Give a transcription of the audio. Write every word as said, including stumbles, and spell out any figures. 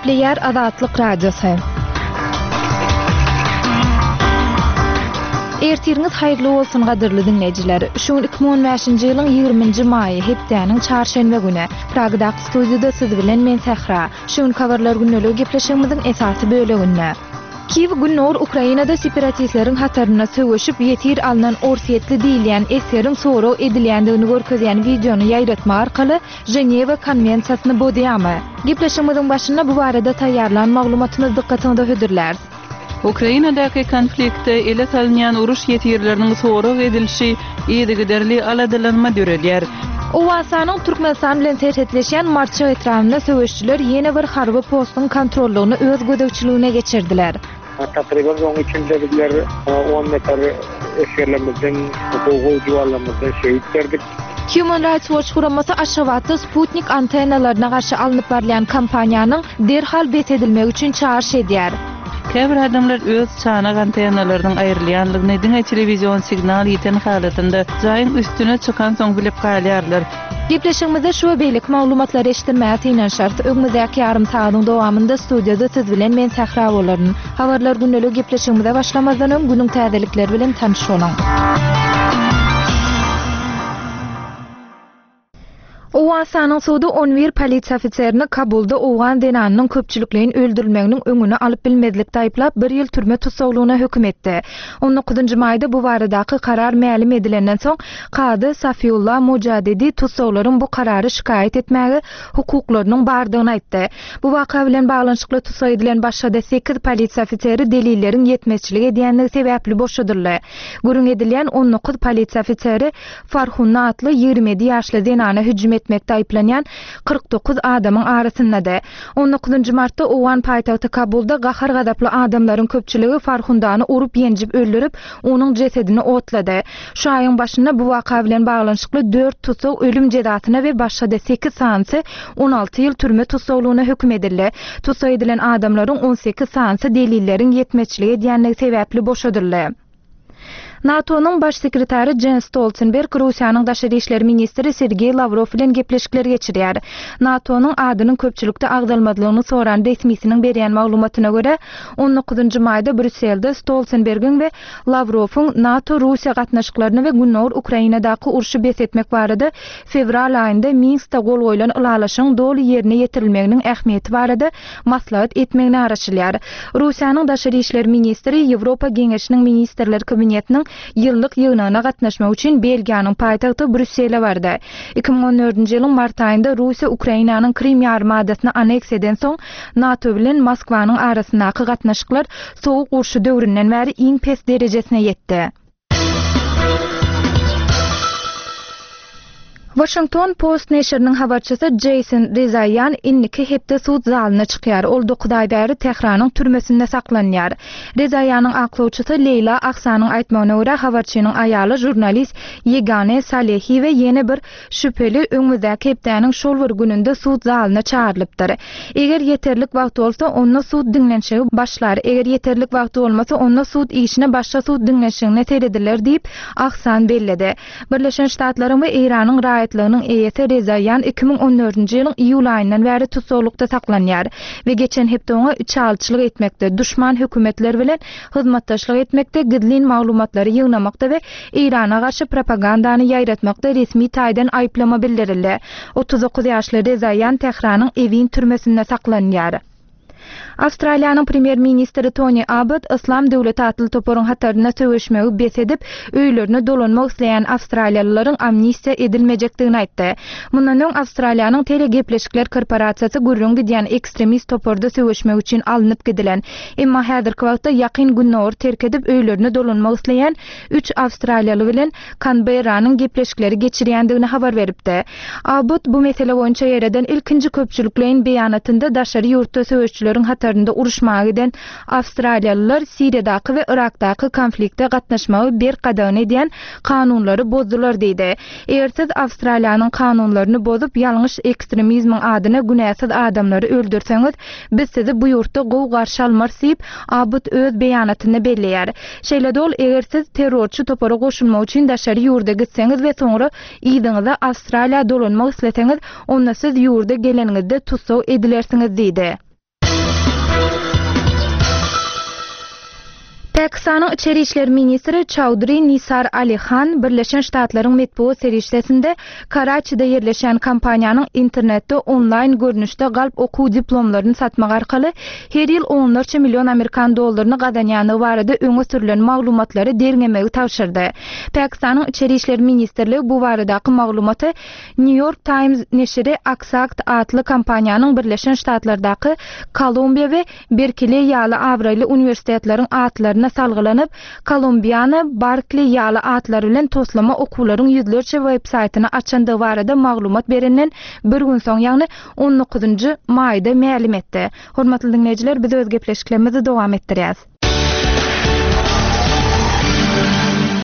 Gepleyer Azatlyk Radiosu. Ertiriniz hayırlı olsun gadyrly dinleyijiler. Şu iki bin on beşinji ýylyň ýygrymynjy maýy hepdeniň çarşembe güni Pragda studiýada siz bilen men Sehra. Şu kawarlar günlük gepleşigimiziň esasy böleginde. Kiv Gunnor Ukrainada separatistleriň hataryna söwüşip ýetir alynan orsiýetli diýilýän eseriň soraw edilýändigini görkezýän videonu ýaýratma arkaly Ženewa konwensiýasyny bodýamy. Gepleşigimiziň başynda bu barada taýýarlan maglumatymyz dikkatiňizde hödürler. Ukrainadaky konfliktde ele salynýan uruş ýetirleriniň soraw edilişi ýetigiderli aladylanma dörelýär. Owasanyň Türkmenistan bilen terhetleşen marşa etrafynda söwüşçüler ýene bir harby postyň kontrollugyny öz gödekçiligine geçirdiler. Takriban onun içinde bizler on metre eskerlerimizden, hukuku civarlarımızdan şehit verdik. Human Rights Watch guraması aşavatda Sputnik antennalarına karşı alınıp barilen kampanyanyň derhal bet edilmek üçin çağrış edýär. Käbir adamlar öz çanak antennalarynyň aýrylýanlygyny diňe telewizion signal ýeten halatynda jaýyň üstüne çykan soň bilip galýarlar. Gepleşigimizde şu beýlik maglumatlar eşitdirmäge tiýen şart. Öňümüzdäki ýarym saýatyň dowamında studiýada siz bilen men Sehra bolaryn. Habarlar günlük gepleşigimize başlamazdan öň günüň täzelikleri bilen tanışylaryň. Owasanyň suwdy on bir polisiýa ofiserini Kabulda owgan denanyň köpçülikliň öldürilmeginiň öňüne alyp bilmezlikde aýplap bir ýyl türme tutsaglygyna hökm etdi. on dokuzunjy maýda bu baradaky karar mälim edilenden soň Kady Safiullah Mujadidi tutsaglaryň bu karary şikaýet etmäge hukuklarynyň bardygyny aýtdy. Bu waka bilen baglanşykly tutsak edilen başga sekiz polisiýa ofiseri delilleriň ýetmezçiligi edýändigi sebäpli boşadyrlar. Gürün edilýän on dokuz polisiýa ofiseri Farhunna atly ýygrimi yedi ýaşly denana hüjüm etmekde aýplanýan kırk dokuz adamyň arasynda. on dokuzunjy martda Owan paýtagty Kabulda gahar gadaply adamlaryň köpçüligi Farhundany urup ýenjip öldürip onuň jesedini otlady. Şu aýyň başynda bu waka bilen baglanşykly dört tutsak ölüm jezasyna we başga sekiz sansy on alty ýyl türme tutsaglygyna hökm edildi. Tutsak edilen adamlaryň on sekiz sansy delilleriň ýetmezçiligi edýändigi sebäpli boşadyrlar. NATO'nun baş sekreteri Jens Stoltenberg, Russiýanyň daşary işleri ministri Sergey Lavrov bilen gepleşikler geçirýär. NATO'nun adynyň köpçülükde agdalmadlygyny soran resmisiniň berýän maglumatyna görä, on dokuzunjy maýda Brüsselde Stoltenbergiň we Lavrowyň NATO Russiýa gatnaşyklaryny we Gunnor Ukrainadaky uruşy besetmek barada fevral aýynda Minskde gol goýulan ulalaşyň doly ýerine ýetirilmeginiň ähmiýeti barada maslahat etmegini araşdyrýar. Russiýanyň daşary işleri ministri Ýewropa Geňeşiniň ministrler kabinetiniň ýyllyk ýygynyna gatnaşmak üçin Belgiýanyň paýtagty Brüssele bardy. iki bin on dördünjy ýylyň mart aýynda Russiýa Ukrainanyň Krim ýarymadasyny aneks eden soň NATO bilen Moskwanyň arasyndaky gatnaşyklar sowuk urşy döwründen bäri iň pes derejesine ýetdi. Washington Post neşriniň habarçysy Jason Rezaian inniki hepde suud zalyna çykýar. Ol dokuz aý bäri Tehranyň türmesinde saklanýar. Rezaianyň aklawçysy Leyla Aksanyň aýtmagyna görä habarçynyň aýaly jurnalist Yegane Salehi we ýene bir şüpheli öňündäki hepdeniň şol bir gününde suud zalyna çağrylypdyr. Eger ýeterlik wagt bolsa, onda suud dinlenşigi başlar. Eger ýeterlik wagt bolmasa, onda suud işine başga suud dinlenşigine seredirler diýip Aksan belledi. Birleşen Ştatlaryň we Iranyň raýatlygynyň eýesi Rezaian iki bin on dördünjy ýylyň iýul aýyndan bäri tutsaglykda saklanýar we geçen hepde oňa çalçylyk etmekde, düşman hökümetler bilen hyzmatdaşlyk etmekde, gidlin maglumatlary ýygnamakda we Irana garşy propagandany ýaýratmakda resmi taýdan aýplama bildirildi. otuz dokuz ýaşly Rezaian Tehranyň Evin türmesinde saklanýar. Awstraliýanyň premier ministri Tony Abbott İslam döwleti atly toparyň hataryna söwüşmegi besedip öýlerini dolanmak isleýän Awstraliýalylaryň amnistiýa edilmejekdigini aýtdy. Mundan öň Awstraliýanyň telegepleşikler korporasiýasy gurrun gidýän ekstremist toparda söwüşmek üçin alınıp gidilen, emma häzirki wagtda ýakyn Gunnor terk edip öýlerini dolanmak isleýän üç Awstraliýaly bilen Canberranyň gepleşikleri geçirýändigini habar beripdi. Abbott bu mesele boýunça ýerden ilkinji köpçülüklerin beýanatynda daşary ýurtda söwüşçüleriň hatarında uruşmağa giden Awstraliýalylar Siriýadaky we Irakdaky konfliktde gatnaşmagy bir qadağan edýän kanunlary bozdular diýdi. Eger siz Awstraliýanyň kanunlaryny bozup ýalňyş ekstremizmiň adyna günäsiz adamlary öldürseňiz, biz sizi bu ýurtda gowy garşy almars diýip Abbott öz beýanatyny belleýär. Şeýle dol, eger siz terrorçy topara goşulmak üçin daşary ýurda gitseňiz we soňra ýygyňyza Awstraliýa dolanmak isleseňiz, onda siz ýurda geleniňizde tutsaw edilersiňiz diýdi. Pakistan'ın İçeri İşler Ministri Chaudhry Nisar Ali Khan Birleşen Ştatlaryň metbuat serişdesinde Karachi'de yerleşen kampaniýanyň internetde online görnüşde galp okuw diplomlaryny satmak arkaly her ýyl onlarça milyon Amerikan dollaryny gadanýany barada öňe sürülen maglumatlary derňemegi tapşyrdy. Pakistan'ın İçeri İşler Ministrligi bu baradaky maglumaty New York Times neşri Aksakt adly kampaniýanyň Birleşen Ştatlardaky Kolumbiya we Berkeley ýaly Avraly uniwersitetlaryň atlaryny salgylanyp, Kolumbiýany, Berkeley ýaly atlary bilen toslama okuwlaryň ýüzlerçe web-saytyny açandy barada maglumat berenden bir gün soň, ýagny on dokuzunjy maýda ma'lum etdi. Hormatly dinleýijiler, biz öz gepleşiklerimizi dowam etdirýäs.